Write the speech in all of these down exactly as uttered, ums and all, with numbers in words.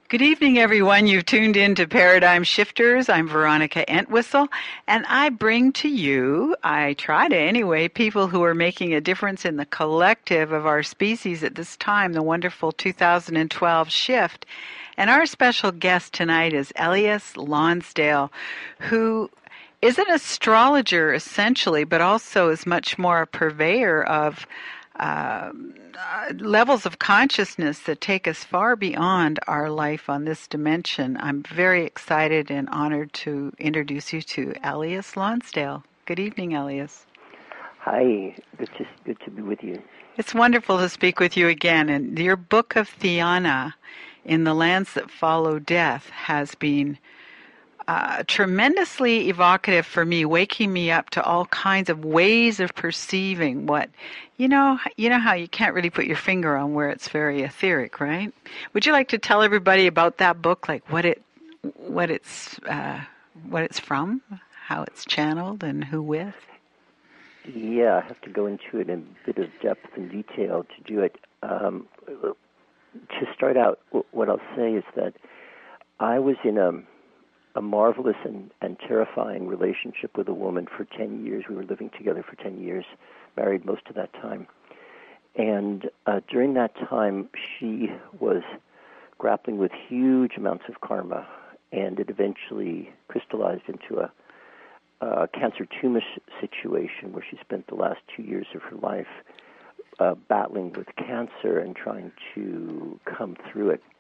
Good evening, everyone. You've tuned in to Paradigm Shifters. I'm Veronica Entwistle, and I bring to you, I try to anyway, people who are making a difference in the collective of our species at this time, the wonderful two thousand twelve shift. And our special guest tonight is Elias Lonsdale, who is an astrologer essentially, but also is much more a purveyor of Uh, uh, levels of consciousness that take us far beyond our life on this dimension. I'm very excited and honored to introduce you to Elias Lonsdale. Good evening, Elias. Hi, good to, good to be with you. It's wonderful to speak with you again. And your book of Theana, In the Lands That Follow Death, has been Uh, tremendously evocative for me, waking me up to all kinds of ways of perceiving what, you know, you know how you can't really put your finger on where it's very etheric, right? Would you like to tell everybody about that book, like what it, what it's, uh, what it's from, how it's channeled, and who with? Yeah, I have to go into it in a bit of depth and detail to do it. Um, to start out, what I'll say is that I was in a a marvelous and, and terrifying relationship with a woman for ten years. We were living together for ten years, married most of that time. And uh, during that time, she was grappling with huge amounts of karma, and it eventually crystallized into a, a cancer tumor situation where she spent the last two years of her life uh, battling with cancer and trying to come through it.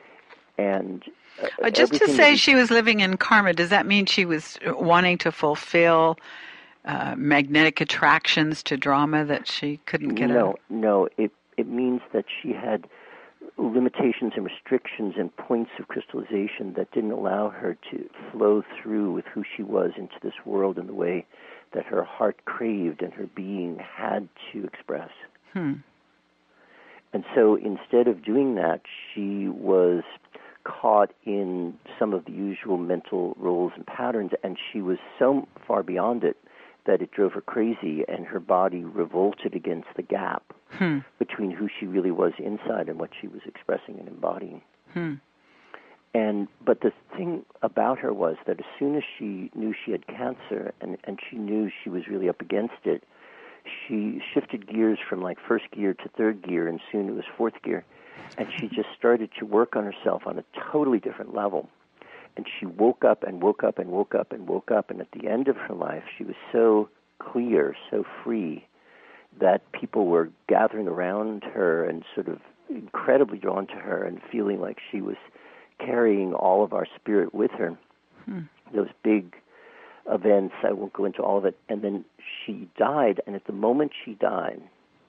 And uh, just to say she was living in karma, does that mean she was wanting to fulfill uh, magnetic attractions to drama that she couldn't get no, out? No, no. It, it means that she had limitations and restrictions and points of crystallization that didn't allow her to flow through with who she was into this world in the way that her heart craved and her being had to express. Hmm. And so instead of doing that, she was caught in some of the usual mental roles and patterns, and she was so far beyond it that it drove her crazy, and her body revolted against the gap hmm. between who she really was inside and what she was expressing and embodying. Hmm. And but the thing about her was that as soon as she knew she had cancer and, and she knew she was really up against it, she shifted gears from like first gear to third gear, and soon it was fourth gear. And she just started to work on herself on a totally different level. And she woke up and woke up and woke up and woke up. And at the end of her life, she was so clear, so free, that people were gathering around her and sort of incredibly drawn to her and feeling like she was carrying all of our spirit with her. Hmm. Those big events, I won't go into all of it. And then she died, and at the moment she died,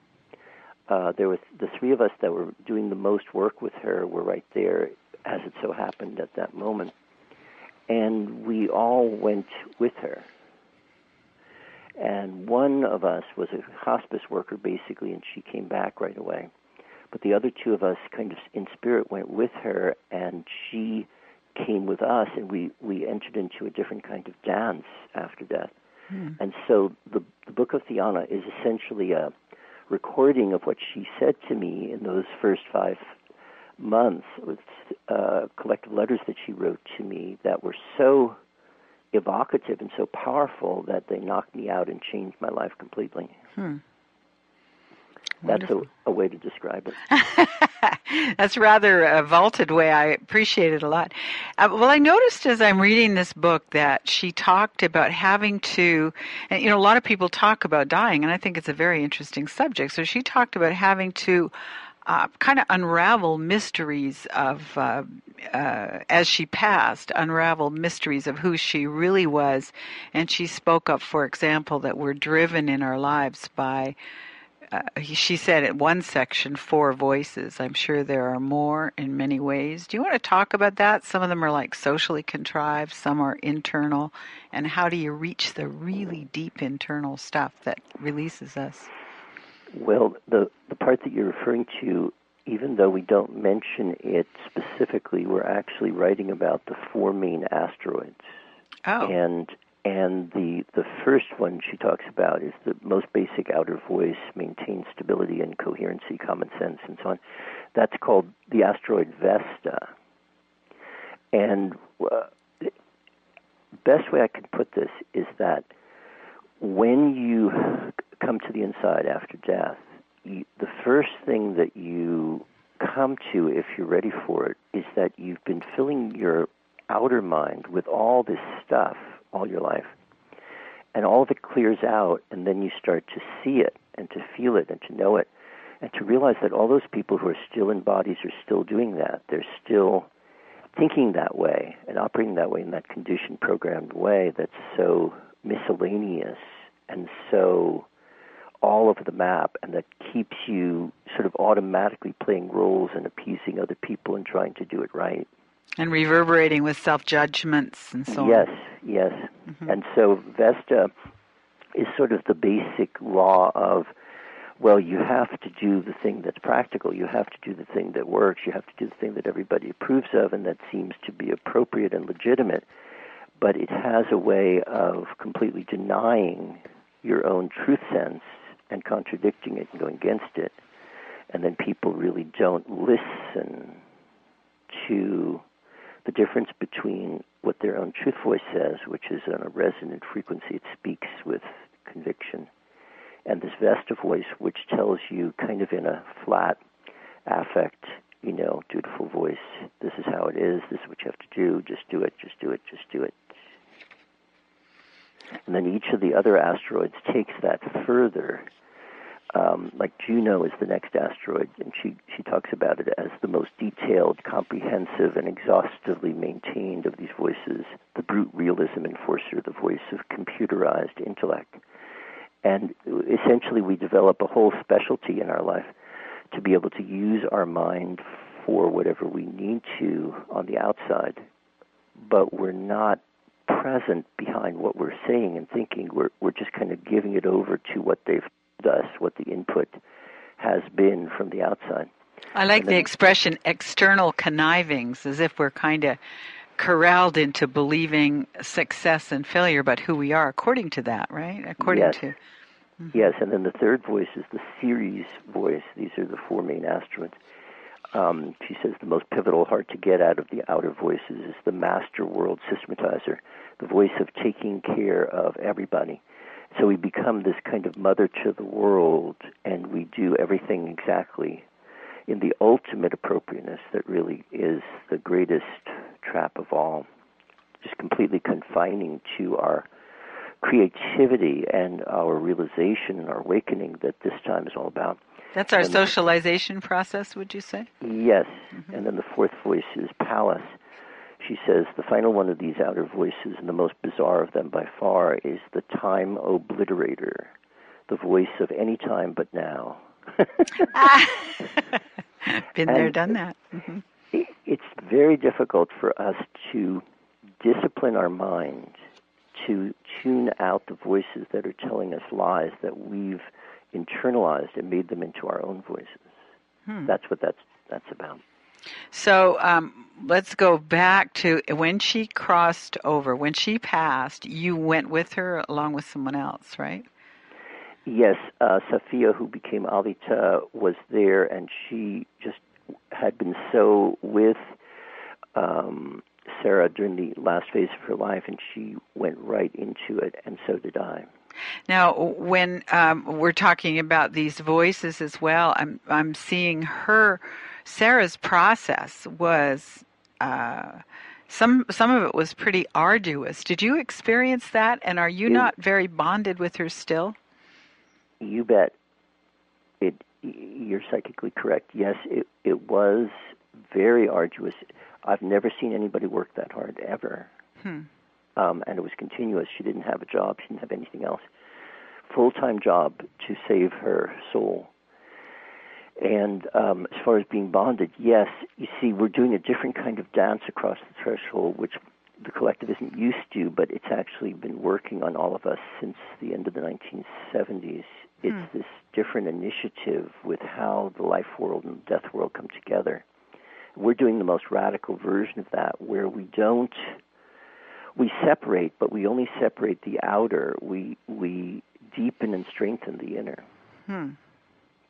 Uh, there was the three of us that were doing the most work with her were right there, as it so happened at that moment, and we all went with her. And one of us was a hospice worker, basically, and she came back right away. But the other two of us, kind of in spirit, went with her, and she came with us, and we, we entered into a different kind of dance after death. Hmm. And so the, the Book of Theana is essentially a recording of what she said to me in those first five months with uh, collective letters that she wrote to me that were so evocative and so powerful that they knocked me out and changed my life completely. Hmm. That's a, a way to describe it. That's rather a vaulted way. I appreciate it a lot. Uh, well, I noticed as I'm reading this book that she talked about having to, and you know, a lot of people talk about dying, and I think it's a very interesting subject. So she talked about having to uh, kind of unravel mysteries of, uh, uh, as she passed, unravel mysteries of who she really was. And she spoke up, for example, that we're driven in our lives by Uh, she said in one section, four voices. I'm sure there are more in many ways. Do you want to talk about that? Some of them are like socially contrived, some are internal. And how do you reach the really deep internal stuff that releases us? Well, the, the part that you're referring to, even though we don't mention it specifically, we're actually writing about the four main asteroids. Oh. And And the, the first one she talks about is the most basic outer voice, maintain stability and coherency, common sense, and so on. That's called the asteroid Vesta. And uh, the best way I can put this is that when you come to the inside after death, you, the first thing that you come to, if you're ready for it, is that you've been filling your outer mind with all this stuff all your life. And all of it clears out, and then you start to see it and to feel it and to know it and to realize that all those people who are still in bodies are still doing that. They're still thinking that way and operating that way in that conditioned, programmed way that's so miscellaneous and so all over the map, and that keeps you sort of automatically playing roles and appeasing other people and trying to do it right. And reverberating with self-judgments and so yes, on. Yes, yes. Mm-hmm. And so Vesta is sort of the basic law of, well, you have to do the thing that's practical. You have to do the thing that works. You have to do the thing that everybody approves of and that seems to be appropriate and legitimate. But it has a way of completely denying your own truth sense and contradicting it and going against it. And then people really don't listen to the difference between what their own truth voice says, which is on a resonant frequency, it speaks with conviction, and this Vesta voice, which tells you kind of in a flat affect, you know, dutiful voice, this is how it is, this is what you have to do, just do it, just do it, just do it. And then each of the other asteroids takes that further. Um, like Juno is the next asteroid, and she, she talks about it as the most detailed, comprehensive, and exhaustively maintained of these voices, the brute realism enforcer, the voice of computerized intellect. And essentially we develop a whole specialty in our life to be able to use our mind for whatever we need to on the outside, but we're not present behind what we're saying and thinking. We're, we're just kind of giving it over to what they've us what the input has been from the outside. I like then, the expression external connivings, as if we're kind of corralled into believing success and failure about who we are according to that, right? According yes. to mm-hmm. Yes, and then the third voice is the Ceres voice. These are the four main asteroids. Um, she says the most pivotal, hard to get out of the outer voices is the master world systematizer, the voice of taking care of everybody. So we become this kind of mother to the world, and we do everything exactly in the ultimate appropriateness that really is the greatest trap of all, just completely confining to our creativity and our realization and our awakening that this time is all about. That's our and socialization the, process, would you say? Yes, mm-hmm. And then the fourth voice is Pallas. She says the final one of these outer voices, and the most bizarre of them by far, is the time obliterator, the voice of any time but now. ah. Been and there, done that. Mm-hmm. It, it's very difficult for us to discipline our mind to tune out the voices that are telling us lies that we've internalized and made them into our own voices. Hmm. That's what that's that's about. So um, let's go back to when she crossed over, when she passed, you went with her along with someone else, right? Yes, uh, Safia, who became Alvita, was there, and she just had been so with um, Sarah during the last phase of her life, and she went right into it, and so did I. Now, when um, we're talking about these voices as well, I'm I'm seeing her. Sarah's process was uh, some some of it was pretty arduous. Did you experience that? And are you it, not very bonded with her still? You bet. It you're psychically correct. Yes, it it was very arduous. I've never seen anybody work that hard ever. Hmm. Um, and it was continuous. She didn't have a job. She didn't have anything else. Full-time job to save her soul. And um, as far as being bonded, yes, you see, we're doing a different kind of dance across the threshold, which the collective isn't used to, but it's actually been working on all of us since the end of the nineteen seventies. It's hmm. this different initiative with how the life world and the death world come together. We're doing the most radical version of that, where we don't, we separate, but we only separate the outer. We we deepen and strengthen the inner. Hmm.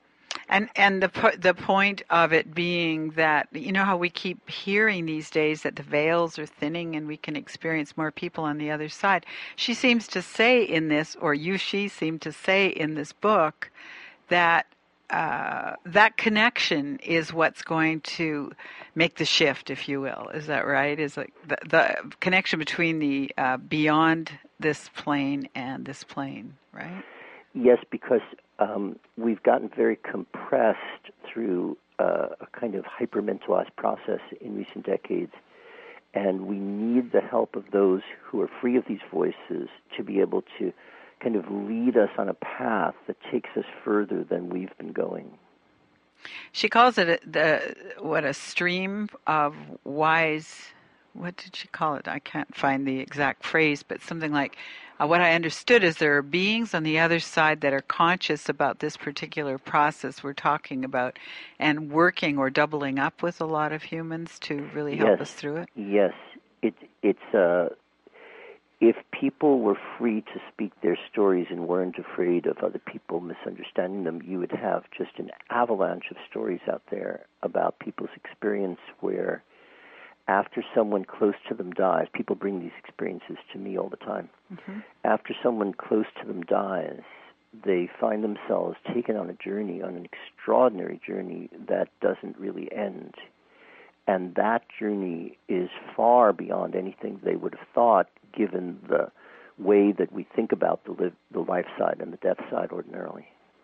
And and the po- the point of it being that, you know how we keep hearing these days that the veils are thinning and we can experience more people on the other side. She seems to say in this, or you she seemed to say in this book, that uh, that connection is what's going to make the shift, if you will. Is that right? Is like the, the connection between the uh, beyond this plane and this plane, right? Yes, because um, we've gotten very compressed through uh, a kind of hypermentalized process in recent decades, and we need the help of those who are free of these voices to be able to kind of lead us on a path that takes us further than we've been going. She calls it a, the what a stream of wise. What did she call it? I can't find the exact phrase, but something like uh, what I understood is there are beings on the other side that are conscious about this particular process we're talking about and working or doubling up with a lot of humans to really help yes, us through it. Yes, it, it's uh, if people were free to speak their stories and weren't afraid of other people misunderstanding them, you would have just an avalanche of stories out there about people's experience where after someone close to them dies, people bring these experiences to me all the time. Mm-hmm. After someone close to them dies, they find themselves taken on a journey, on an extraordinary journey that doesn't really end. And that journey is far beyond anything they would have thought, given the way that we think about the, live, the life side and the death side ordinarily.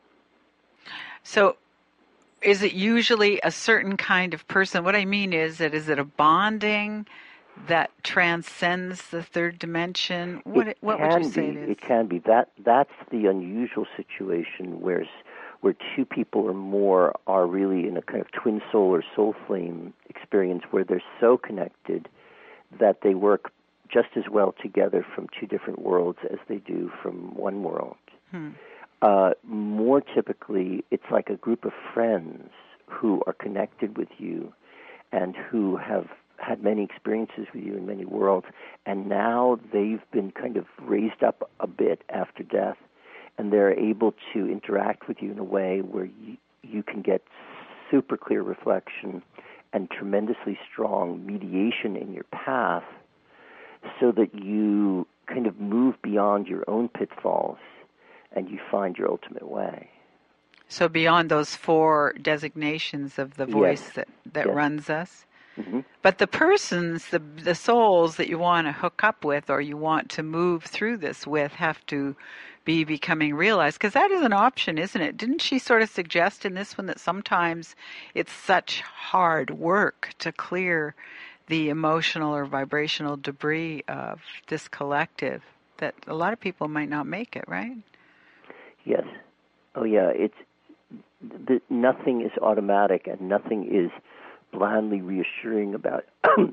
So is it usually a certain kind of person? What I mean is that is it a bonding that transcends the third dimension? What it what can would you say be, it is? It can be. That that's the unusual situation where where two people or more are really in a kind of twin soul or soul flame experience where they're so connected that they work just as well together from two different worlds as they do from one world. Hmm. Uh, more typically, it's like a group of friends who are connected with you and who have had many experiences with you in many worlds, and now they've been kind of raised up a bit after death, and they're able to interact with you in a way where you, you can get super clear reflection and tremendously strong mediation in your path so that you kind of move beyond your own pitfalls and you find your ultimate way. So beyond those four designations of the voice yes. that, that yes. runs us. Mm-hmm. But the persons, the the souls that you want to hook up with or you want to move through this with have to be becoming realized, because that is an option, isn't it? Didn't she sort of suggest in this one that sometimes it's such hard work to clear the emotional or vibrational debris of this collective that a lot of people might not make it, right? Yes. Oh, yeah. It's the, nothing is automatic, and nothing is blandly reassuring about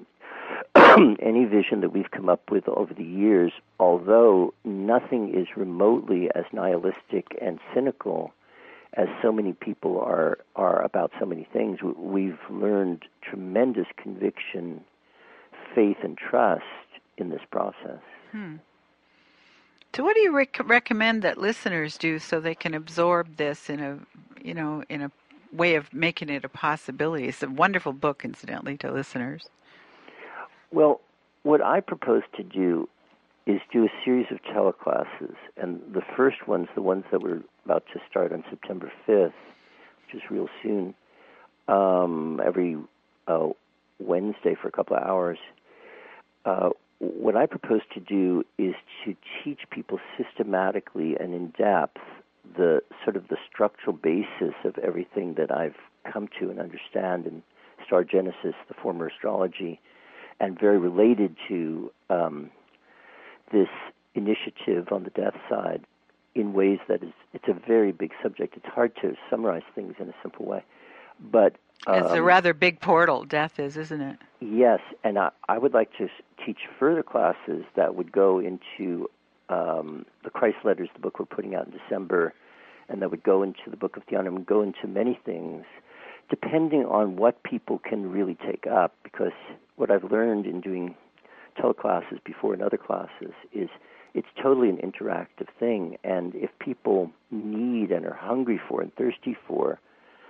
any vision that we've come up with over the years. Although nothing is remotely as nihilistic and cynical as so many people are are about so many things, we've learned tremendous conviction, faith, and trust in this process. Hmm. So, what do you rec- recommend that listeners do so they can absorb this in a, you know, in a way of making it a possibility? It's a wonderful book, incidentally, to listeners. Well, what I propose to do is do a series of teleclasses, and the first ones, the ones that we're about to start on September fifth, which is real soon, um, every uh, Wednesday for a couple of hours. Uh, what I propose to do is to teach people systematically and in depth the sort of the structural basis of everything that I've come to and understand in Star Genesis, the former astrology, and very related to um, this initiative on the death side in ways that is, it's a very big subject. It's hard to summarize things in a simple way. But um, it's a rather big portal, death is, isn't it? Yes, and I, I would like to teach further classes that would go into um, the Christ Letters, the book we're putting out in December, and that would go into the Book of Dhyanam and go into many things, depending on what people can really take up. Because what I've learned in doing teleclasses before and other classes is it's totally an interactive thing, and if people need and are hungry for and thirsty for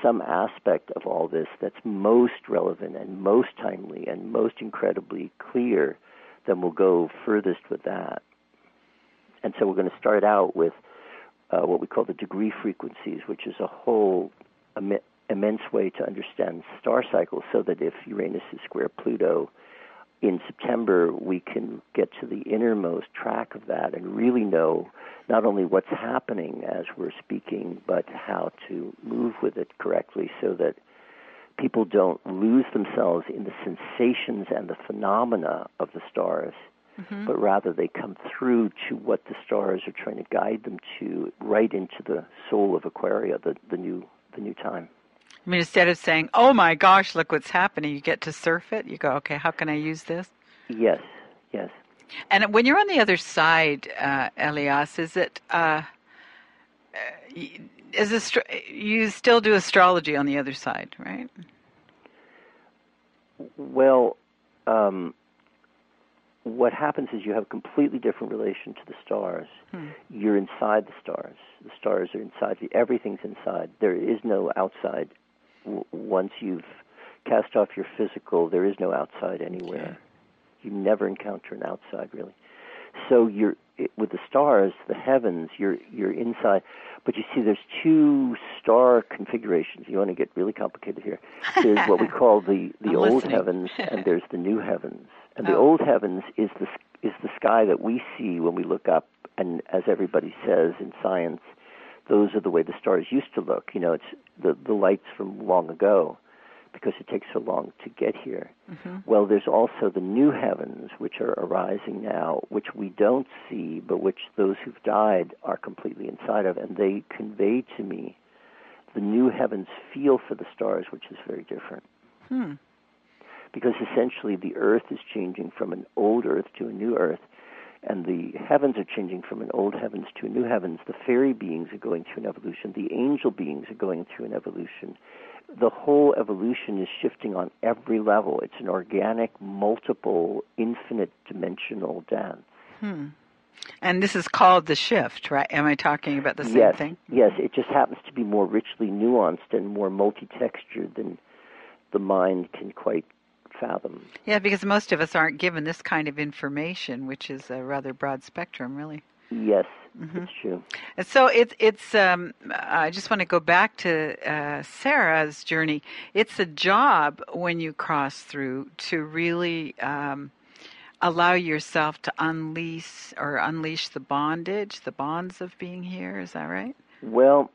some aspect of all this that's most relevant and most timely and most incredibly clear, then we'll go furthest with that. And so we're going to start out with uh, what we call the degree frequencies, which is a whole im- immense way to understand star cycles, so that if Uranus is square Pluto in September, we can get to the innermost track of that and really know not only what's happening as we're speaking, but how to move with it correctly, so that people don't lose themselves in the sensations and the phenomena of the stars, mm-hmm. but rather they come through to what the stars are trying to guide them to, right into the soul of Aquaria, the, the new the new time. I mean, instead of saying, oh my gosh, look what's happening, you get to surf it. You go, okay, how can I use this? Yes, yes. And when you're on the other side, uh, Elias, is it, uh, is astro- you still do astrology on the other side, right? Well, um, what happens is you have a completely different relation to the stars. Hmm. You're inside the stars. The stars are inside you. Everything's inside. There is no outside. W- once you've cast off your physical, there is no outside anywhere. Okay. You never encounter an outside, really. So you're it, with the stars, the heavens. You're you're inside. But you see, there's two star configurations. You want to get really complicated here. There's what we call the, the old listening. heavens, and there's the new heavens. And oh. the old heavens is the is the sky that we see when we look up. And as everybody says in science, those are the way the stars used to look. You know, it's the the lights from long ago, because it takes so long to get here. Mm-hmm. Well, there's also the new heavens, which are arising now, which we don't see, but which those who've died are completely inside of, and they convey to me the new heavens feel for the stars, which is very different. Hmm. Because essentially the earth is changing from an old earth to a new earth, and the heavens are changing from an old heavens to a new heavens. The fairy beings are going through an evolution. The angel beings are going through an evolution. The whole evolution is shifting on every level. It's an organic, multiple, infinite dimensional dance. Hmm. And this is called the shift, right? Am I talking about the same yes, thing? Yes, it just happens to be more richly nuanced and more multi-textured than the mind can quite fathom. Yeah, because most of us aren't given this kind of information, which is a rather broad spectrum, really. Yes, mm-hmm. It's true. So it's it's. Um, I just want to go back to uh, Sarah's journey. It's a job when you cross through to really um, allow yourself to unleash or unleash the bondage, the bonds of being here. Is that right? Well,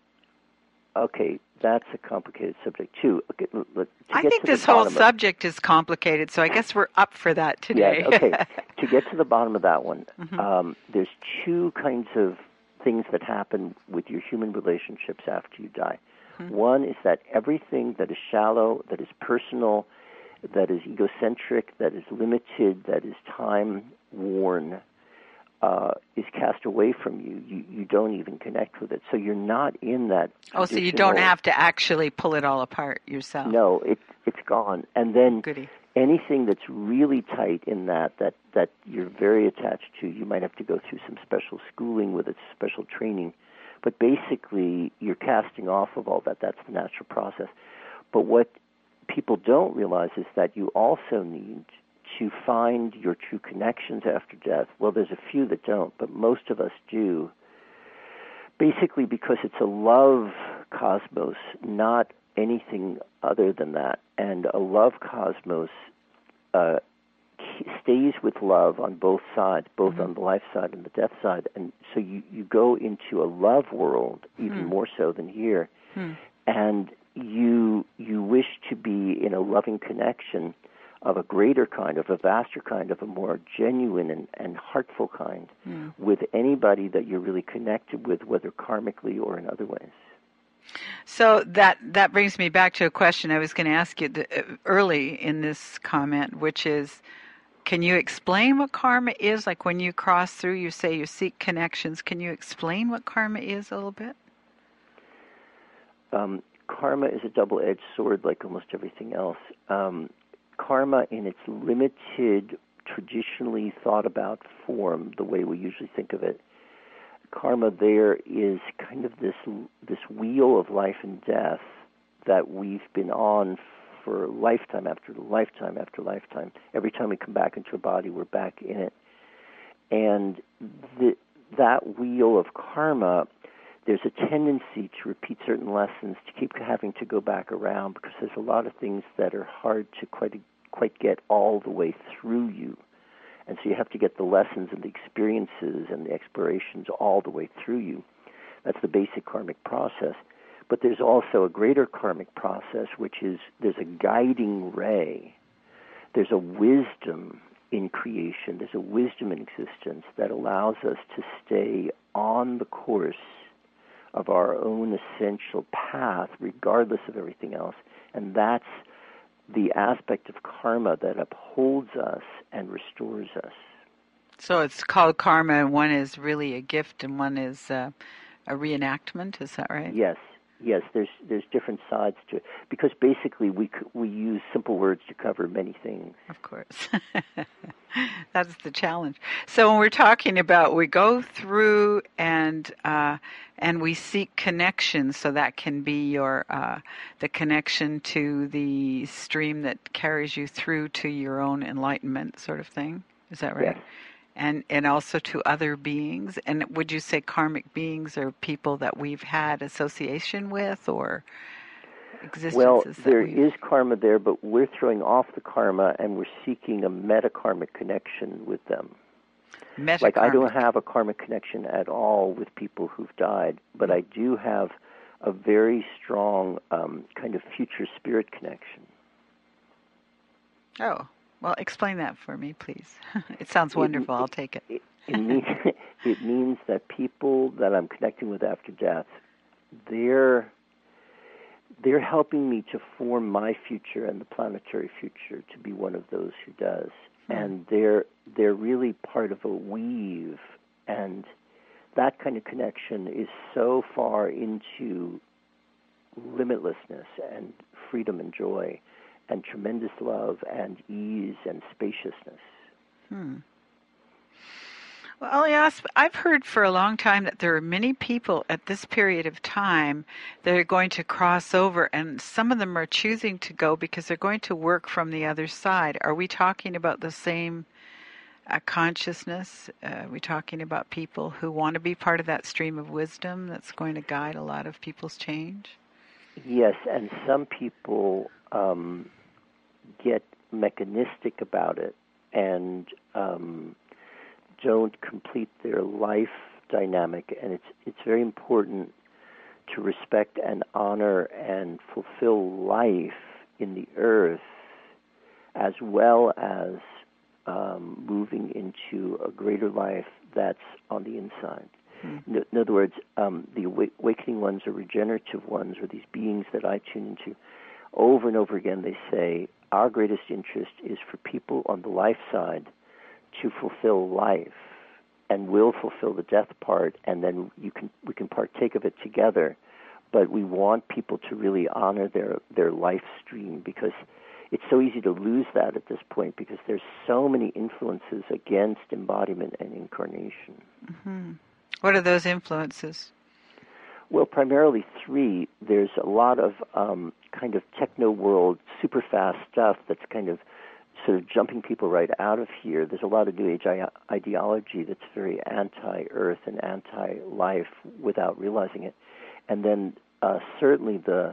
okay, that's a complicated subject too. Okay, look, I think this whole subject is complicated, so I guess we're up for that today. Yeah, okay. To get to the bottom of that one, mm-hmm. um, there's two kinds of things that happen with your human relationships after you die. Mm-hmm. One is that everything that is shallow, that is personal, that is egocentric, that is limited, that is time-worn, uh, is cast away from you. you. You don't even connect with it. So you're not in that Oh, so you don't have to actually pull it all apart yourself. No, it, it's gone. And then Goody. anything that's really tight in that, that, that you're very attached to, you might have to go through some special schooling with it, special training. But basically, you're casting off of all that. That's the natural process. But what people don't realize is that you also need to find your true connections after death. Well, there's a few that don't, but most of us do. Basically because it's a love cosmos, not anything other than that. And a love cosmos uh, stays with love on both sides, both mm-hmm. on the life side and the death side. And so you, you go into a love world, even mm. more so than here, mm. and you you wish to be in a loving connection of a greater kind, of a vaster kind, of a more genuine and, and heartful kind mm. with anybody that you're really connected with, whether karmically or in other ways. So that that brings me back to a question I was going to ask you the, uh, early in this comment, which is, can you explain what karma is? Like when you cross through, you say you seek connections. Can you explain what karma is a little bit? Um, karma is a double-edged sword like almost everything else. Um, karma in its limited, traditionally thought about form, the way we usually think of it, karma there is kind of this this wheel of life and death that we've been on for lifetime after lifetime after lifetime. Every time we come back into a body, we're back in it. And the, that wheel of karma, there's a tendency to repeat certain lessons, to keep having to go back around, because there's a lot of things that are hard to quite quite get all the way through you. And so you have to get the lessons and the experiences and the explorations all the way through you. That's the basic karmic process. But there's also a greater karmic process, which is there's a guiding ray. There's a wisdom in creation. There's a wisdom in existence that allows us to stay on the course of our own essential path, regardless of everything else. And that's the aspect of karma that upholds us and restores us. So it's called karma, and one is really a gift, and one is uh, a reenactment. Is that right? Yes, yes. There's there's different sides to it, because basically we we use simple words to cover many things. Of course. That's the challenge. So when we're talking about, we go through and uh, and we seek connection, so that can be your uh, the connection to the stream that carries you through to your own enlightenment, sort of thing. Is that right? Yes. And and also to other beings. And would you say karmic beings are people that we've had association with, or existences? Well, there that is karma there, but we're throwing off the karma and we're seeking a metakarmic connection with them. Metakarmic. Like, I don't have a karmic connection at all with people who've died, but I do have a very strong um, kind of future spirit connection. Oh, well, explain that for me, please. It sounds wonderful. It, I'll take it. It, it, means, it means that people that I'm connecting with after death, they're they're helping me to form my future and the planetary future to be one of those who does. Mm. And they're they're really part of a weave, and that kind of connection is so far into limitlessness and freedom and joy and tremendous love and ease and spaciousness. Hmm. Well, yes, I've heard for a long time that there are many people at this period of time that are going to cross over, and some of them are choosing to go because they're going to work from the other side. Are we talking about the same uh, consciousness? Uh, are we talking about people who want to be part of that stream of wisdom that's going to guide a lot of people's change? Yes, and some people um, get mechanistic about it and um, don't complete their life dynamic, and it's it's very important to respect and honor and fulfill life in the earth, as well as um, moving into a greater life that's on the inside. Mm-hmm. In other words, um, the awakening ones or regenerative ones, or these beings that I tune into, over and over again they say, our greatest interest is for people on the life side to fulfill life, and we'll fulfill the death part, and then you can we can partake of it together. But we want people to really honor their, their life stream, because it's so easy to lose that at this point, because there's so many influences against embodiment and incarnation. Mm-hmm. What are those influences? Well, primarily three. There's a lot of um, kind of techno-world, super fast stuff that's kind of sort of jumping people right out of here. There's a lot of New Age I- ideology that's very anti-Earth and anti-life without realizing it. And then uh, certainly the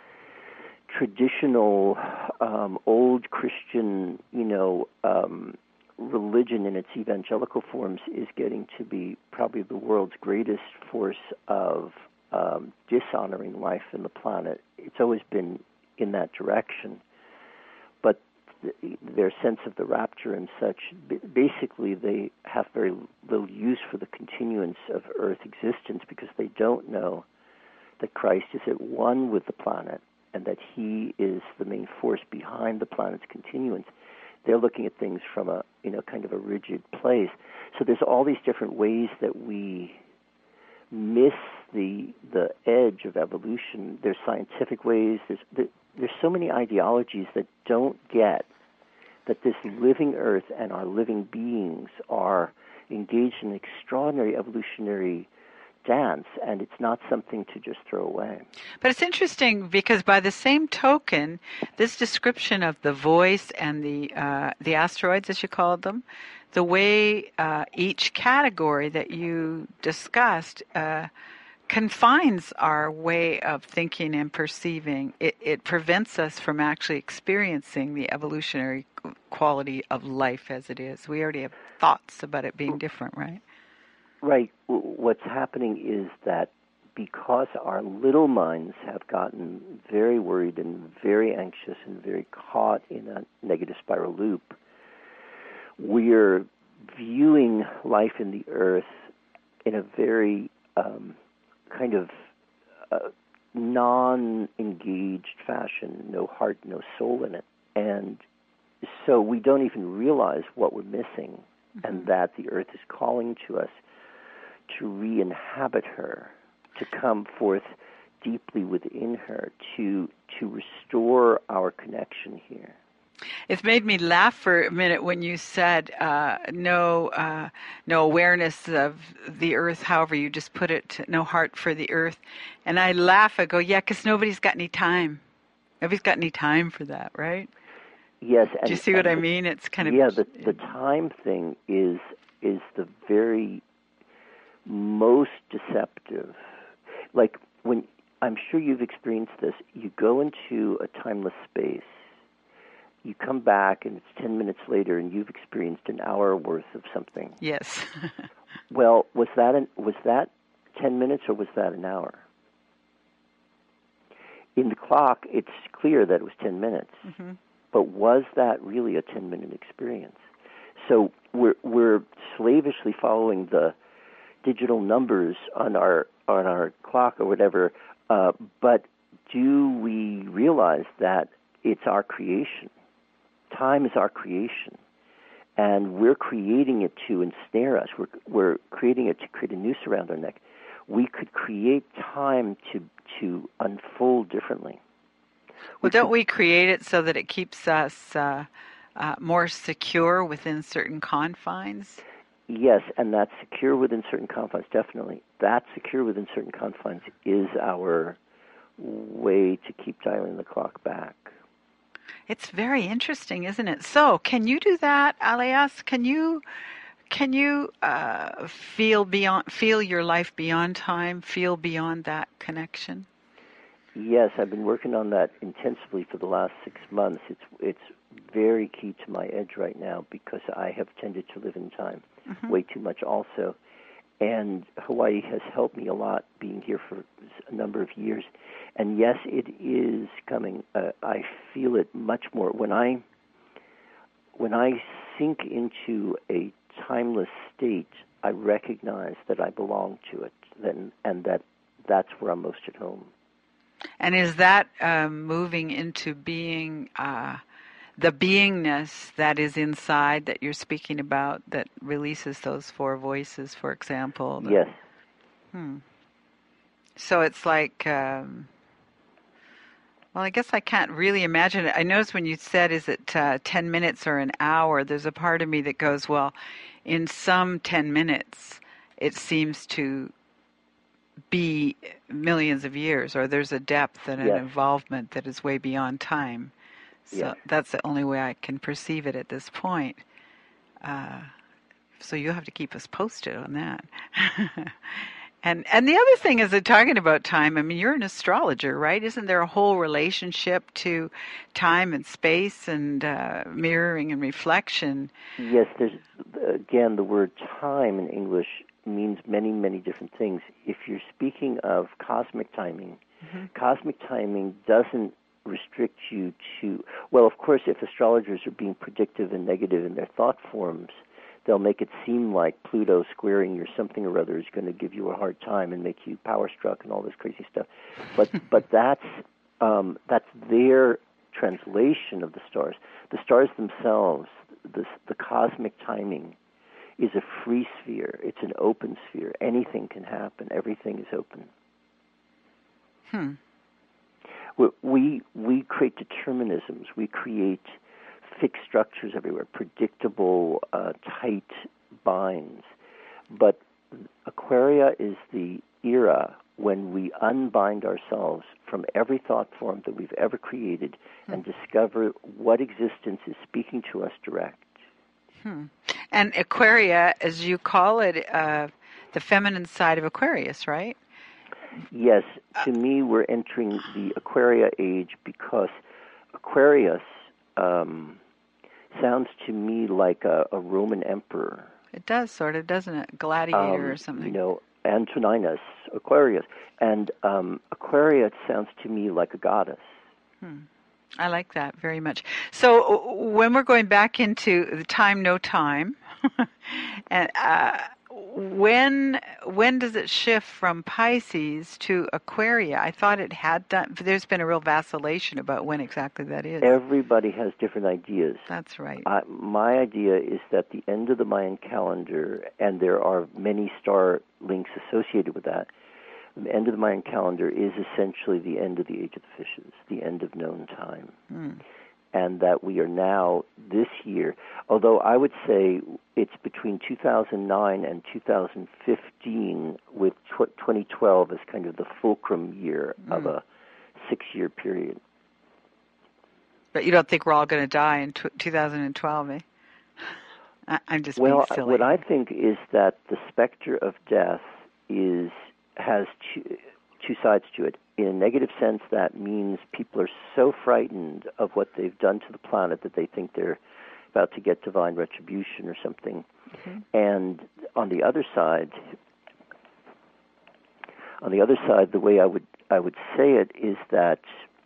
traditional um, old Christian, you know, um, religion in its evangelical forms is getting to be probably the world's greatest force of um, dishonoring life and the planet. It's always been in that direction. But th- their sense of the rapture and such, b- basically they have very little use for the continuance of Earth existence, because they don't know that Christ is at one with the planet and that he is the main force behind the planet's continuance. They're looking at things from a, you know, kind of a rigid place. So there's all these different ways that we miss the the edge of evolution. There's scientific ways. There's there, there's so many ideologies that don't get that this living Earth and our living beings are engaged in extraordinary evolutionary dance, and it's not something to just throw away. But it's interesting because by the same token, this description of the voice and the uh, the asteroids, as you called them, the way uh, each category that you discussed uh, confines our way of thinking and perceiving. It, it prevents us from actually experiencing the evolutionary quality of life as it is. We already have thoughts about it being different, right? Right. What's happening is that because our little minds have gotten very worried and very anxious and very caught in a negative spiral loop, we're viewing life in the earth in a very um, kind of uh, non-engaged fashion, no heart, no soul in it. And so we don't even realize what we're missing, mm-hmm. and that the earth is calling to us to re-inhabit her, to come forth deeply within her, to to restore our connection here. It's made me laugh for a minute when you said uh, no uh, no awareness of the earth, however you just put it, no heart for the earth. And I laugh, I go, yeah, because nobody's got any time. Nobody's got any time for that, right? Yes. And, do you see what the, I mean? It's kind of... Yeah, the, the time thing is is the very most deceptive. Like when, I'm sure you've experienced this, you go into a timeless space, you come back and it's ten minutes later and you've experienced an hour worth of something. Yes. Well, was that an, was that ten minutes or was that an hour? In the clock, it's clear that it was ten minutes. Mm-hmm. But was that really a ten-minute experience? So we're we're slavishly following the digital numbers on our on our clock or whatever, uh, but do we realize that it's our creation? Time is our creation, and we're creating it to ensnare us. We're we're creating it to create a noose around our neck. We could create time to to unfold differently. Well, don't we create it so that it keeps us uh, uh, more secure within certain confines? Yes, and that secure within certain confines, definitely. That secure within certain confines is our way to keep dialing the clock back. It's very interesting, isn't it? So, can you do that, Alias? Can you can you uh, feel beyond, feel your life beyond time, feel beyond that connection? Yes, I've been working on that intensively for the last six months. It's it's very key to my edge right now because I have tended to live in time mm-hmm. way too much also. And Hawaii has helped me a lot being here for a number of years. And yes, it is coming. Uh, I feel it much more. When I when I sink into a timeless state, I recognize that I belong to it, then, and that that's where I'm most at home. And is that um, moving into being uh, the beingness that is inside that you're speaking about that releases those four voices, for example? That, yes. Hmm. So it's like, um, well, I guess I can't really imagine it. I noticed when you said, is it uh, ten minutes or an hour, there's a part of me that goes, well, in some ten minutes, it seems to be millions of years, or there's a depth and an yes. involvement that is way beyond time. So yes. that's the only way I can perceive it at this point. Uh, so you have to keep us posted on that. and and the other thing is that talking about time, I mean, you're an astrologer, right? Isn't there a whole relationship to time and space and uh, mirroring and reflection? Yes, there's, again, the word time in English means many, many different things. If you're speaking of cosmic timing, mm-hmm. cosmic timing doesn't restrict you to, well, of course, if astrologers are being predictive and negative in their thought forms, they'll make it seem like Pluto squaring your something or other is going to give you a hard time and make you power-struck and all this crazy stuff. But but that's um, that's their translation of the stars. The stars themselves, the, the cosmic timing, is a free sphere. It's an open sphere. Anything can happen. Everything is open. Hmm. We, we we create determinisms. We create fixed structures everywhere, predictable, uh, tight binds. But Aquaria is the era when we unbind ourselves from every thought form that we've ever created hmm. and discover what existence is speaking to us direct. Hmm. And Aquaria, as you call it, uh, the feminine side of Aquarius, right? Yes. To uh, me, we're entering the Aquaria age because Aquarius um, sounds to me like a, a Roman emperor. It does, sort of, doesn't it? Gladiator um, or something. You know, Antoninus, Aquarius. And um, Aquaria sounds to me like a goddess. Hmm. I like that very much. So when we're going back into the time, no time, and uh, when when does it shift from Pisces to Aquaria? I thought it had done. There's been a real vacillation about when exactly that is. Everybody has different ideas. That's right. Uh, my idea is that the end of the Mayan calendar, and there are many star links associated with that, the end of the Mayan calendar is essentially the end of the Age of the Fishes, the end of known time. Mm. And that we are now, this year, although I would say it's between two thousand nine and two thousand fifteen, with tw- twenty twelve as kind of the fulcrum year mm. of a six-year period. But you don't think we're all going to die in t- two thousand twelve, eh? I- I'm just well, being silly. What I think is that the specter of death is has two, two sides to it. In a negative sense, that means people are so frightened of what they've done to the planet that they think they're about to get divine retribution or something. Mm-hmm. And on the other side, on the other side, the way I would I would say it is that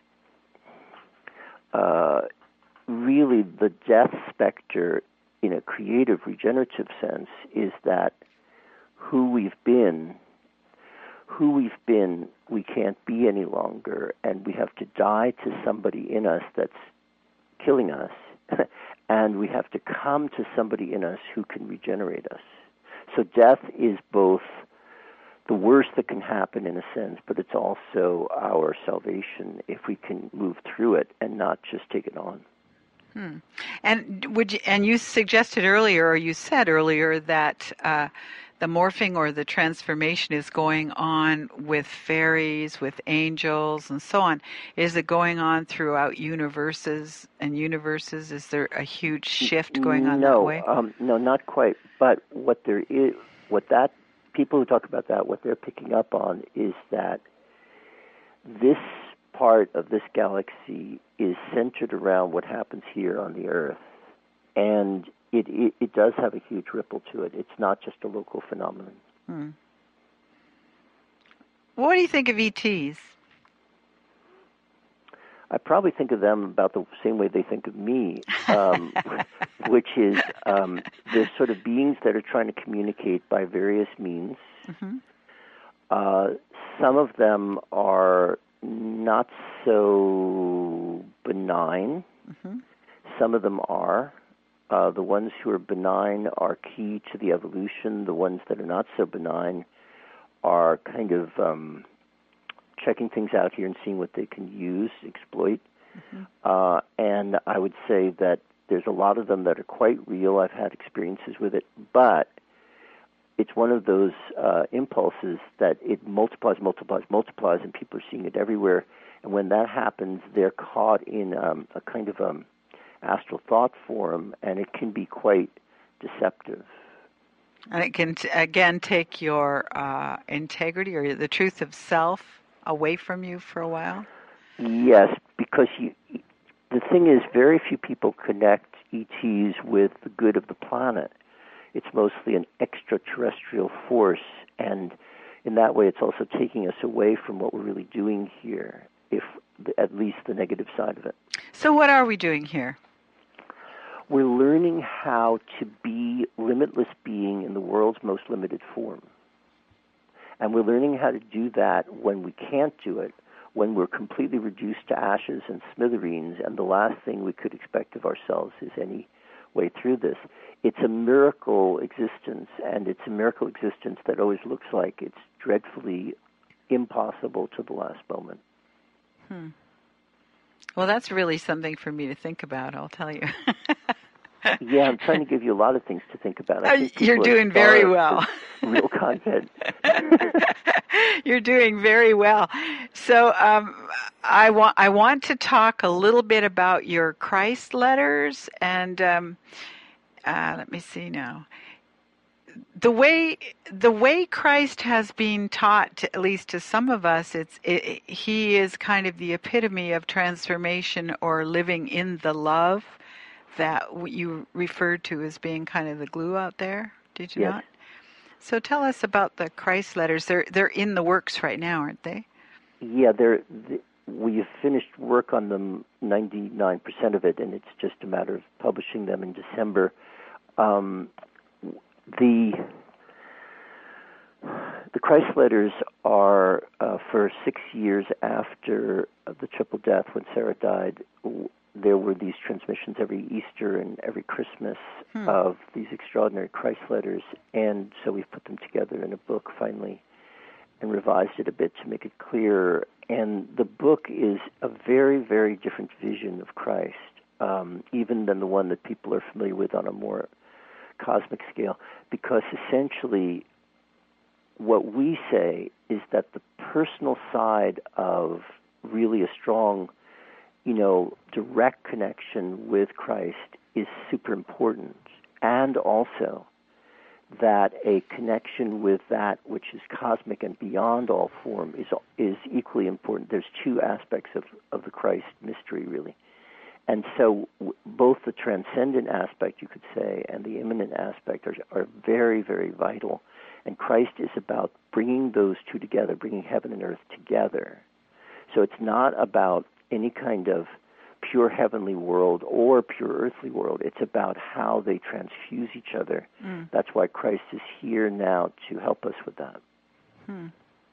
uh, really the death specter, in a creative, regenerative sense, is that who we've been. Who we've been, we can't be any longer, and we have to die to somebody in us that's killing us, and we have to come to somebody in us who can regenerate us. So death is both the worst that can happen in a sense, but it's also our salvation if we can move through it and not just take it on. Hmm. And would you, and you suggested earlier, or you said earlier, that uh, the morphing or the transformation is going on with fairies, with angels, and so on. Is it going on throughout universes and universes? Is there a huge shift going on no, that way? Um, no, not quite. But what there is, what that people who talk about that, what they're picking up on is that this part of this galaxy is centered around what happens here on the Earth, and It, it it does have a huge ripple to it. It's not just a local phenomenon. Hmm. What do you think of E Ts? I probably think of them about the same way they think of me, um, which is um, they're sort of beings that are trying to communicate by various means. Mm-hmm. Uh, some of them are not so benign. Mm-hmm. Some of them are. Uh, the ones who are benign are key to the evolution. The ones that are not so benign are kind of um, checking things out here and seeing what they can use, exploit. Mm-hmm. Uh, and I would say that there's a lot of them that are quite real. I've had experiences with it, but it's one of those uh, impulses that it multiplies, multiplies, multiplies, and people are seeing it everywhere. And when that happens, they're caught in um, a kind of um, astral thought form, and it can be quite deceptive. And it can, t- again, take your uh, integrity or the truth of self away from you for a while? Yes, because you, the thing is, very few people connect E Ts with the good of the planet. It's mostly an extraterrestrial force, and in that way it's also taking us away from what we're really doing here, if at least the negative side of it. So what are we doing here? We're learning how to be limitless being in the world's most limited form. And we're learning how to do that when we can't do it, when we're completely reduced to ashes and smithereens, and the last thing we could expect of ourselves is any way through this. It's a miracle existence, and it's a miracle existence that always looks like it's dreadfully impossible to the last moment. Hmm. Well, that's really something for me to think about, I'll tell you. Yeah, I'm trying to give you a lot of things to think about. I think You're doing very well. Real content. You're doing very well. So um, I want I want to talk a little bit about your Christ letters, and um, uh, let me see now. The way the way Christ has been taught, to, at least to some of us, it's it, he is kind of the epitome of transformation or living in the love that you referred to as being kind of the glue out there. Did you Yes. not? So tell us about the Christ letters. They're they're in the works right now, aren't they? Yeah, they're, th- we've finished work on them, ninety-nine percent of it, and it's just a matter of publishing them in December. Um, the the Christ letters are uh, for six years after the Triple Death, when Sarah died. W- there were these transmissions every Easter and every Christmas hmm. of these extraordinary Christ letters, and so we've put them together in a book finally and revised it a bit to make it clearer. And the book is a very, very different vision of Christ, um, even than the one that people are familiar with on a more cosmic scale, because essentially what we say is that the personal side of really a strong, you know, direct connection with Christ is super important, and also that a connection with that which is cosmic and beyond all form is is equally important. There's two aspects of, of the Christ mystery, really. And so w- both the transcendent aspect, you could say, and the immanent aspect are, are very, very vital. And Christ is about bringing those two together, bringing heaven and earth together. So it's not about any kind of pure heavenly world or pure earthly world. It's about how they transfuse each other. Mm. That's why Christ is here now to help us with that. Hmm.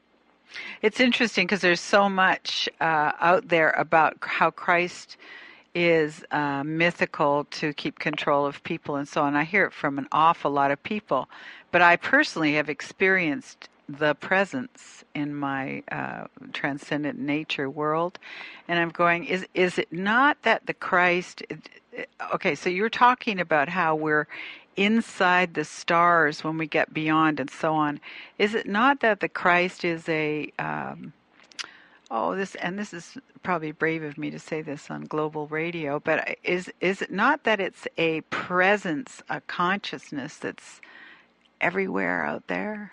It's interesting because there's so much uh, out there about how Christ is uh, mythical to keep control of people and so on. I hear it from an awful lot of people, but I personally have experienced the presence in my uh, transcendent nature world, and I'm going, is is it not that the Christ, okay, so you're talking about how we're inside the stars when we get beyond and so on. Is it not that the Christ is a, um, oh, this, and this is probably brave of me to say this on global radio, but is is it not that it's a presence, a consciousness that's everywhere out there?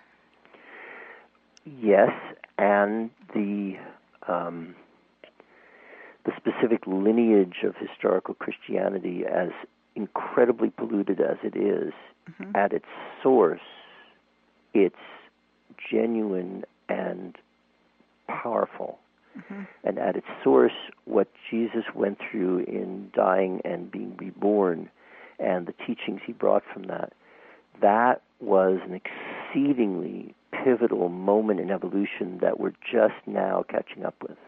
Yes, and the um, the specific lineage of historical Christianity, as incredibly polluted as it is, mm-hmm. at its source, it's genuine and powerful. Mm-hmm. And at its source, what Jesus went through in dying and being reborn, and the teachings he brought from that, that was an exceedingly pivotal moment in evolution that we're just now catching up with.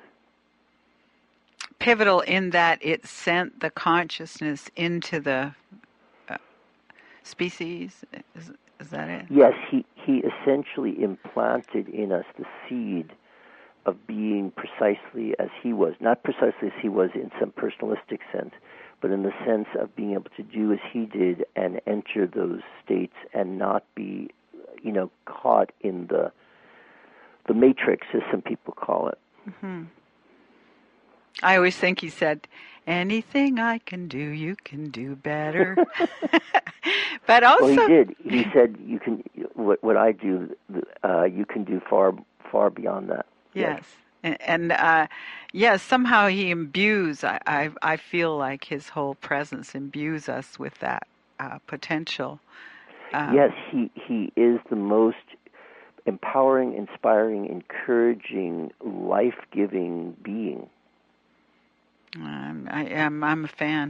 Pivotal in that it sent the consciousness into the uh, species? Is, is that it? Yes, he, he essentially implanted in us the seed of being precisely as he was. Not precisely as he was in some personalistic sense, but in the sense of being able to do as he did and enter those states and not be, you know, caught in the the matrix, as some people call it. Mm-hmm. I always think he said, anything I can do, you can do better. But also... Well, he did. He said, you can, what, what I do, uh, you can do far, far beyond that. Yes. yes. And, uh, yes, somehow he imbues, I, I, I feel like his whole presence imbues us with that uh, potential. Um, yes, he, he is the most empowering, inspiring, encouraging, life-giving being. Um, I am. I'm a fan.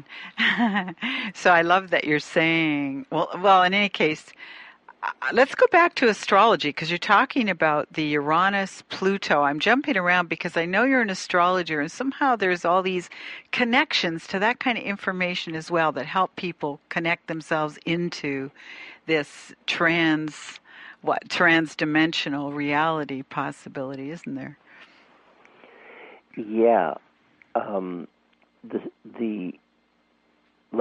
So I love that you're saying. Well, well. In any case, uh, let's go back to astrology because you're talking about the Uranus Pluto. I'm jumping around because I know you're an astrologer, and somehow there's all these connections to that kind of information as well that help people connect themselves into this trans, what trans-dimensional reality possibility, isn't there? Yeah. Um, the the like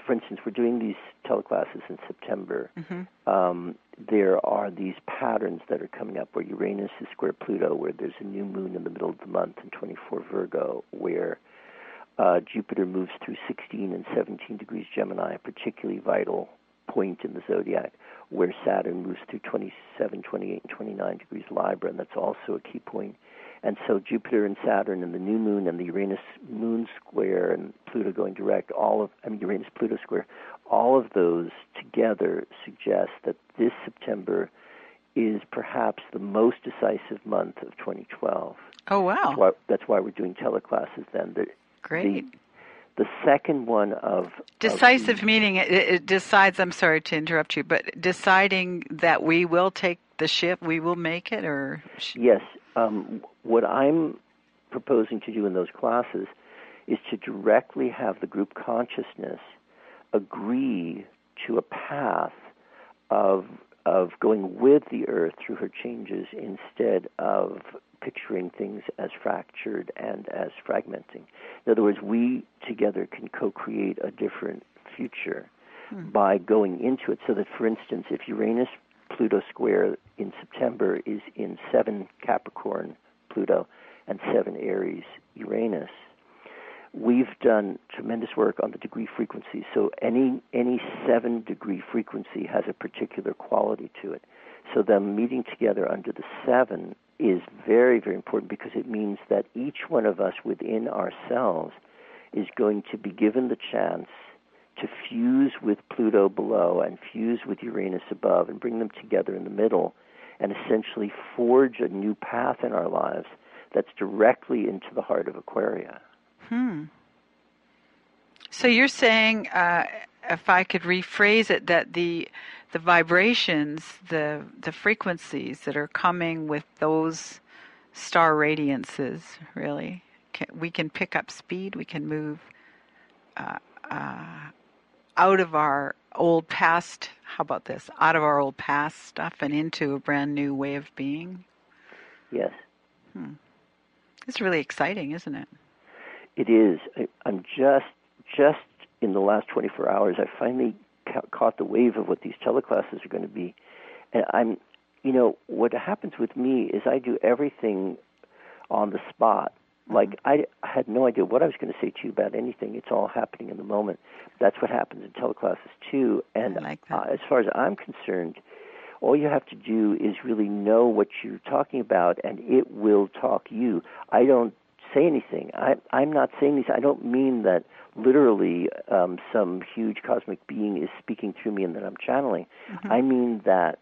for instance, we're doing these teleclasses in September. Mm-hmm. Um, there are these patterns that are coming up where Uranus is square Pluto, where there's a new moon in the middle of the month in twenty-four Virgo, where uh, Jupiter moves through sixteen and seventeen degrees Gemini, a particularly vital point in the zodiac, where Saturn moves through twenty-seven, twenty-eight, and twenty-nine degrees Libra, and that's also a key point. And so Jupiter and Saturn and the new moon and the Uranus moon square and Pluto going direct, all of, I mean, Uranus-Pluto square, all of those together suggest that this September is perhaps the most decisive month of twenty twelve. Oh, wow. That's why, that's why we're doing teleclasses then. The, Great. The, the second one of... Decisive of the, meaning it, it decides, I'm sorry to interrupt you, but deciding that we will take the ship, we will make it, or... Yes. Um, what I'm proposing to do in those classes is to directly have the group consciousness agree to a path of of going with the Earth through her changes instead of picturing things as fractured and as fragmenting. In other words, we together can co-create a different future hmm. by going into it. So that, for instance, if Uranus Pluto square in September is in seven Capricorn Pluto and seven Aries Uranus, we've done tremendous work on the degree frequency. So any any seven degree frequency has a particular quality to it. So them meeting together under the seven is very, very important because it means that each one of us within ourselves is going to be given the chance to fuse with Pluto below and fuse with Uranus above and bring them together in the middle and essentially forge a new path in our lives that's directly into the heart of Aquaria. Hmm. So you're saying, uh, if I could rephrase it, that the the vibrations, the the frequencies that are coming with those star radiances, really, can, we can pick up speed, we can move uh, uh, out of our old past, how about this, out of our old past stuff and into a brand new way of being? Yes. Hmm. It's really exciting, isn't it? It is. I, I'm just, just in the last twenty-four hours, I finally ca- caught the wave of what these teleclasses are going to be. And I'm, you know, what happens with me is I do everything on the spot. Like, I had no idea what I was going to say to you about anything. It's all happening in the moment. That's what happens in teleclasses, too. And like uh, as far as I'm concerned, all you have to do is really know what you're talking about, and it will talk you. I don't say anything. I, I'm not saying this. I don't mean that literally um, some huge cosmic being is speaking through me and that I'm channeling. Mm-hmm. I mean that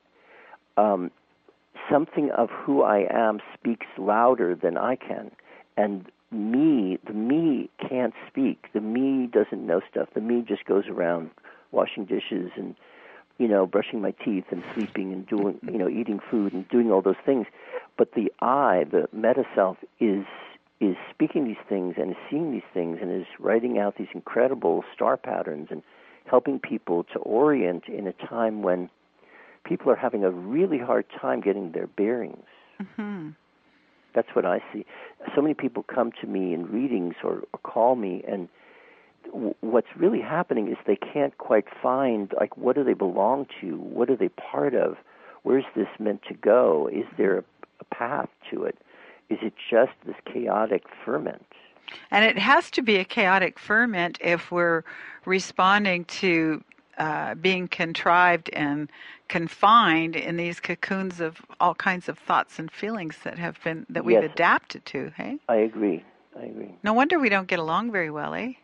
um, something of who I am speaks louder than I can. And me, the me can't speak. The me doesn't know stuff. The me just goes around washing dishes and, you know, brushing my teeth and sleeping and doing, you know, eating food and doing all those things. But the I, the meta self, is is speaking these things and is seeing these things and is writing out these incredible star patterns and helping people to orient in a time when people are having a really hard time getting their bearings. Mm-hmm. That's what I see. So many people come to me in readings or, or call me, and w- what's really happening is they can't quite find, like, what do they belong to? What are they part of? Where's this meant to go? Is there a, a path to it? Is it just this chaotic ferment? And it has to be a chaotic ferment if we're responding to uh, being contrived and confined in these cocoons of all kinds of thoughts and feelings that have been that we've yes, adapted to. Hey, I agree. I agree. No wonder we don't get along very well, eh?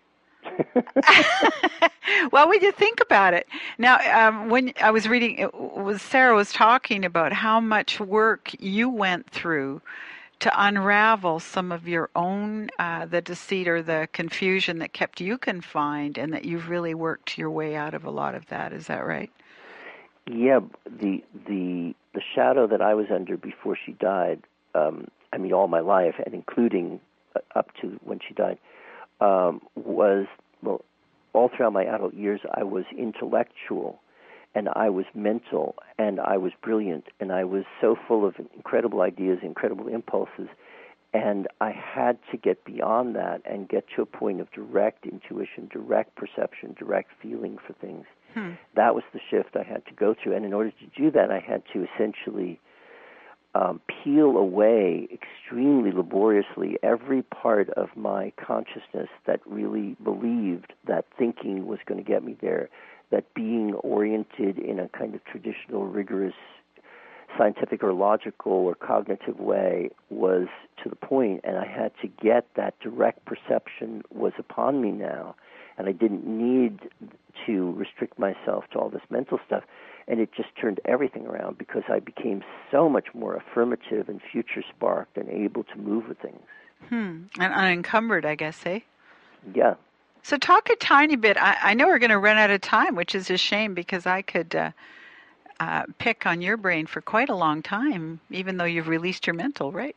Well, when you think about it, now um, when I was reading, it was Sarah was talking about how much work you went through to unravel some of your own, uh, the deceit or the confusion that kept you confined, and that you've really worked your way out of a lot of that. Is that right? Yeah, the the the shadow that I was under before she died, um, I mean all my life, and including up to when she died, um, was, well, all throughout my adult years, I was intellectual, and I was mental, and I was brilliant, and I was so full of incredible ideas, incredible impulses, And I had to get beyond that and get to a point of direct intuition, direct perception, direct feeling for things. Hmm. That was the shift I had to go through. And in order to do that, I had to essentially um, peel away extremely laboriously every part of my consciousness that really believed that thinking was going to get me there, that being oriented in a kind of traditional, rigorous, scientific or logical or cognitive way was to the point, and I had to get that direct perception was upon me now, and I didn't need to restrict myself to all this mental stuff, and it just turned everything around because I became so much more affirmative and future sparked and able to move with things. Hmm. And unencumbered, I guess, eh? Yeah. So talk a tiny bit. I, I know we're going to run out of time, which is a shame because I could uh, uh, pick on your brain for quite a long time, even though you've released your mental, right?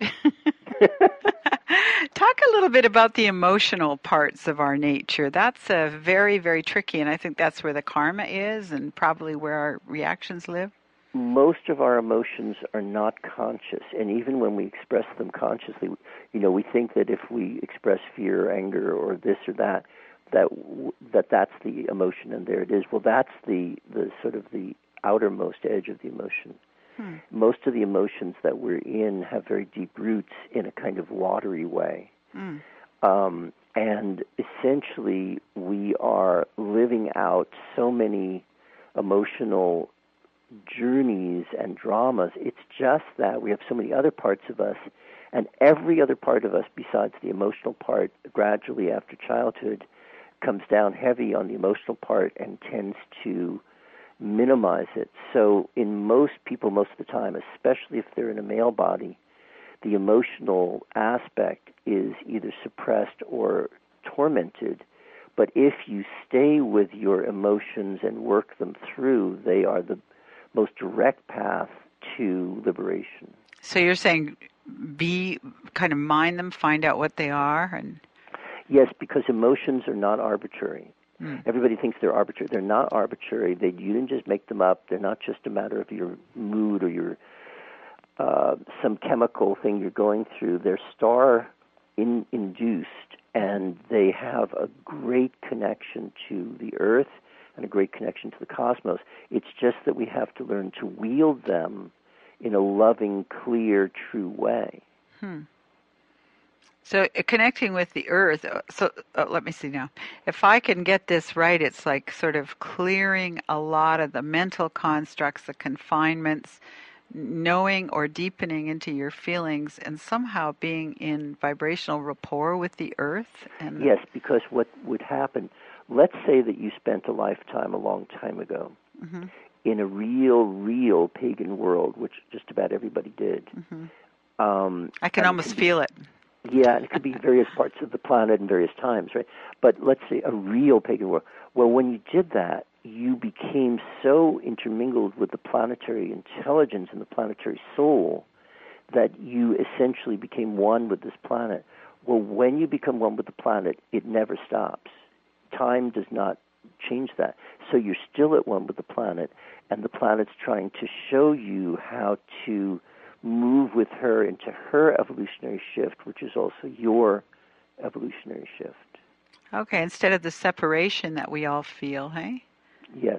Talk a little bit about the emotional parts of our nature. That's uh, very, very tricky, and I think that's where the karma is and probably where our reactions live. Most of our emotions are not conscious, and even when we express them consciously, you know, we think that if we express fear, anger, or this or that, that that that's the emotion, and there it is. Well, that's the, the sort of the outermost edge of the emotion. Hmm. Most of the emotions that we're in have very deep roots in a kind of watery way. Hmm. Um, and essentially, we are living out so many emotional journeys and dramas. It's just that we have so many other parts of us, and every other part of us besides the emotional part gradually after childhood comes down heavy on the emotional part and tends to minimize it. So in most people, most of the time, especially if they're in a male body, the emotional aspect is either suppressed or tormented. But if you stay with your emotions and work them through, they are the most direct path to liberation. So you're saying be kind of mind them, find out what they are, and yes, because emotions are not arbitrary. Mm. Everybody thinks they're arbitrary. They're not arbitrary. They you didn't just make them up. They're not just a matter of your mood or your uh, some chemical thing you're going through. They're star in, induced, and they have a great connection to the earth and a great connection to the cosmos. It's just that we have to learn to wield them in a loving, clear, true way. Hmm. So uh, connecting with the earth, uh, so uh, let me see now. If I can get this right, it's like sort of clearing a lot of the mental constructs, the confinements, knowing or deepening into your feelings, and somehow being in vibrational rapport with the earth. And yes, because what would happen, let's say that you spent a lifetime a long time ago mm-hmm. in a real, real pagan world, which just about everybody did. Mm-hmm. Um, I can almost feel it. Yeah, and it could be various parts of the planet and various times, right? But let's say a real pagan world. Well, when you did that, you became so intermingled with the planetary intelligence and the planetary soul that you essentially became one with this planet. Well, when you become one with the planet, it never stops. Time does not change that. So you're still at one with the planet, and the planet's trying to show you how to move with her into her evolutionary shift, which is also your evolutionary shift. Okay, instead of the separation that we all feel, hey? Yes.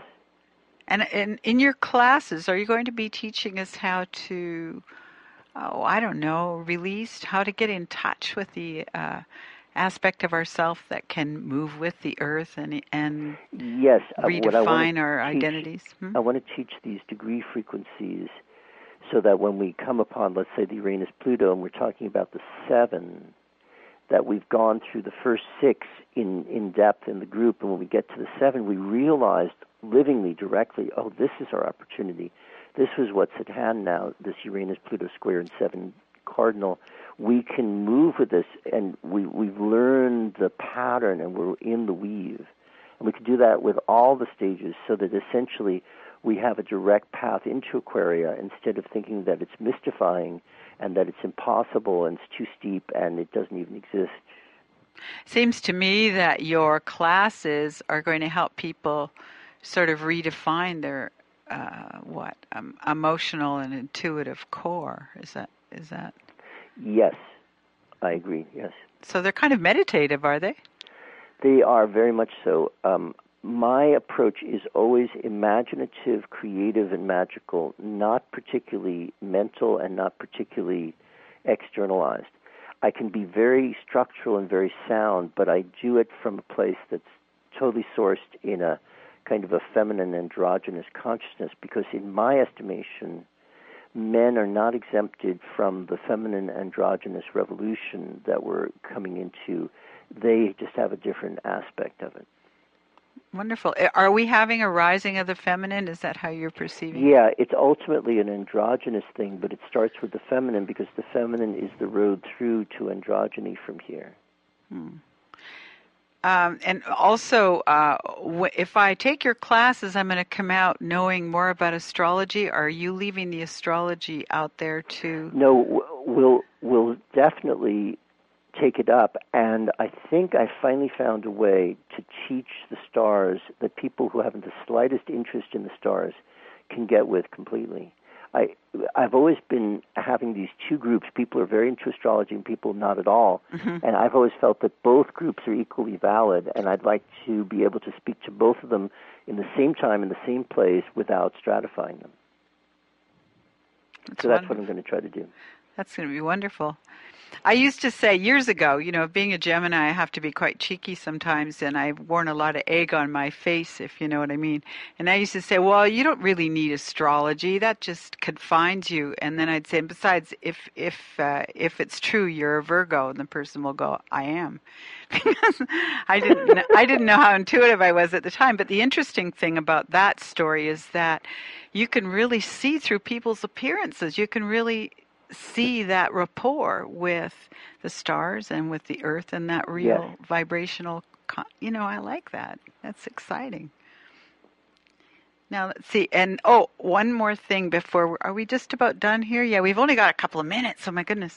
And in, in your classes, are you going to be teaching us how to, oh, I don't know, release, how to get in touch with the uh, aspect of ourself that can move with the earth and and yes, uh, redefine our teach, identities? Hmm? I want to teach these degree frequencies so that when we come upon, let's say, the Uranus-Pluto, and we're talking about the seven, that we've gone through the first six in, in depth in the group, and when we get to the seven, we realized livingly, directly, oh, this is our opportunity. This was what's at hand now, this Uranus-Pluto square and seven cardinal. We can move with this, and we, we've learned the pattern, and we're in the weave. And we can do that with all the stages so that essentially we have a direct path into Aquaria instead of thinking that it's mystifying and that it's impossible and it's too steep and it doesn't even exist. Seems to me that your classes are going to help people sort of redefine their uh, what um, emotional and intuitive core. Is that is that? Yes, I agree, yes. So they're kind of meditative, are they? They are very much so. Um, my approach is always imaginative, creative, and magical, not particularly mental and not particularly externalized. I can be very structural and very sound, but I do it from a place that's totally sourced in a kind of a feminine androgynous consciousness, because in my estimation, men are not exempted from the feminine androgynous revolution that we're coming into. They just have a different aspect of it. Wonderful. Are we having a rising of the feminine? Is that how you're perceiving it? Yeah, it's ultimately an androgynous thing, but it starts with the feminine because the feminine is the road through to androgyny from here. Hmm. Um, and also, uh, w- if I take your classes, I'm going to come out knowing more about astrology. Are you leaving the astrology out there too? No, we'll we'll definitely take it up, and I think I finally found a way to teach the stars that people who haven't the slightest interest in the stars can get with completely. I, I've always been having these two groups. People are very into astrology and people not at all. Mm-hmm. And I've always felt that both groups are equally valid, and I'd like to be able to speak to both of them in the same time, in the same place, without stratifying them. That's so that's wonderful. What I'm going to try to do. That's going to be wonderful. I used to say years ago, you know, being a Gemini, I have to be quite cheeky sometimes, and I've worn a lot of egg on my face, if you know what I mean. And I used to say, well, you don't really need astrology. That just confines you. And then I'd say, and besides, if if uh, if it's true, you're a Virgo, and the person will go, I am. Because I didn't know, I didn't know how intuitive I was at the time. But the interesting thing about that story is that you can really see through people's appearances. You can really see that rapport with the stars and with the earth and that real yes. vibrational, you know, I like that. That's exciting. Now, let's see. And, oh, one more thing before, are we just about done here? Yeah, we've only got a couple of minutes. Oh, my goodness.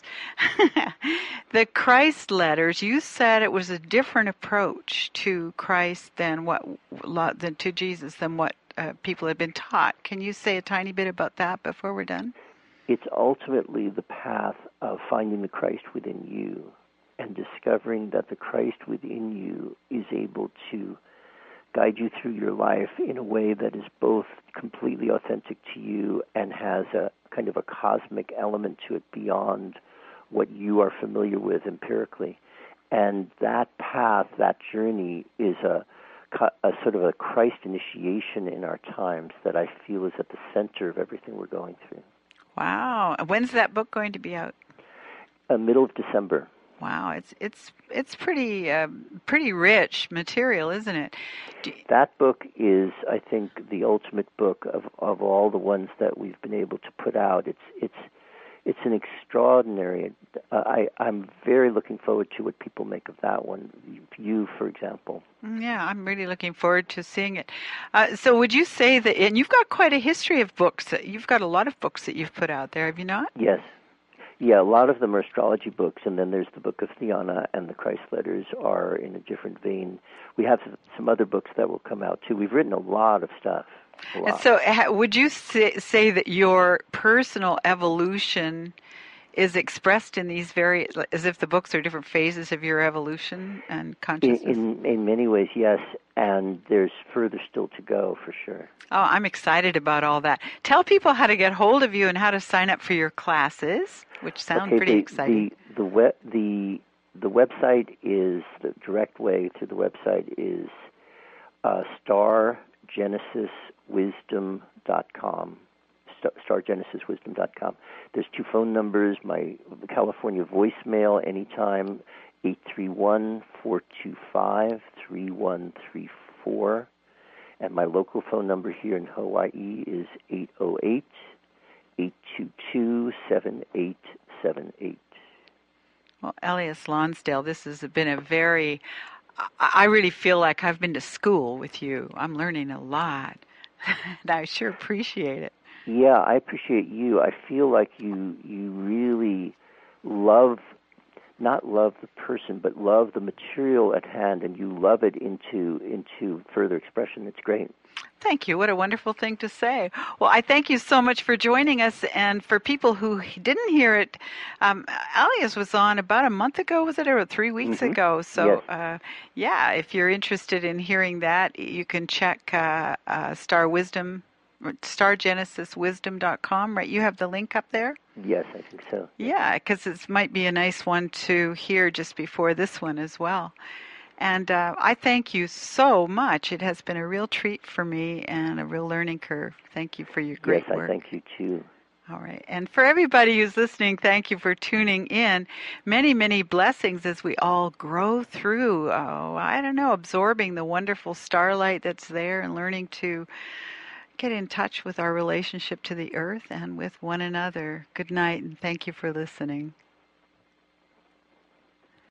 The Christ letters, you said it was a different approach to Christ than what, than to Jesus than what uh, people had been taught. Can you say a tiny bit about that before we're done? It's ultimately the path of finding the Christ within you and discovering that the Christ within you is able to guide you through your life in a way that is both completely authentic to you and has a kind of a cosmic element to it beyond what you are familiar with empirically. And that path, that journey is a, a sort of a Christ initiation in our times that I feel is at the center of everything we're going through. Wow. When's that book going to be out? Uh, middle of December. Wow, it's it's it's pretty uh, pretty rich material, isn't it? You... That book is, I think, the ultimate book of, of all the ones that we've been able to put out. It's it's it's an extraordinary. Uh, I I'm very looking forward to what people make of that one. You, for example. Yeah, I'm really looking forward to seeing it. Uh, so, would you say that? And you've got quite a history of books. You've got a lot of books that you've put out there, have you not? Yes. Yeah, a lot of them are astrology books, and then there's the Book of Theana, and the Christ Letters are in a different vein. We have some other books that will come out, too. We've written a lot of stuff. Lot. And so ha- would you say, say that your personal evolution is expressed in these very, as if the books are different phases of your evolution and consciousness? In, in, in many ways, yes, and there's further still to go, for sure. Oh, I'm excited about all that. Tell people how to get hold of you and how to sign up for your classes, which sound okay, pretty the, exciting. The the, web, the the website is, the direct way to the website is uh, star genesis wisdom dot com. star genesis wisdom dot com. There's two phone numbers, my California voicemail anytime, eight three one, four two five, three one three four. And my local phone number here in Hawaii is eight oh eight, eight two two, seven eight seven eight. Well, Elias Lonsdale, this has been a very, I really feel like I've been to school with you. I'm learning a lot, and I sure appreciate it. Yeah, I appreciate you. I feel like you you really love not love the person, but love the material at hand, and you love it into into further expression. It's great. Thank you. What a wonderful thing to say. Well, I thank you so much for joining us. And for people who didn't hear it, um, Alias was on about a month ago, was it, or three weeks mm-hmm. ago? So, yes. uh, yeah, if you're interested in hearing that, you can check uh, uh, Star Wisdom, star genesis wisdom dot com, right? You have the link up there? Yes, I think so. Yeah, because it might be a nice one to hear just before this one as well. And uh, I thank you so much. It has been a real treat for me and a real learning curve. Thank you for your great yes, work. Yes, I thank you too. All right. And for everybody who's listening, thank you for tuning in. Many, many blessings as we all grow through, oh, I don't know, absorbing the wonderful starlight that's there and learning to get in touch with our relationship to the earth and with one another. Good night, and thank you for listening.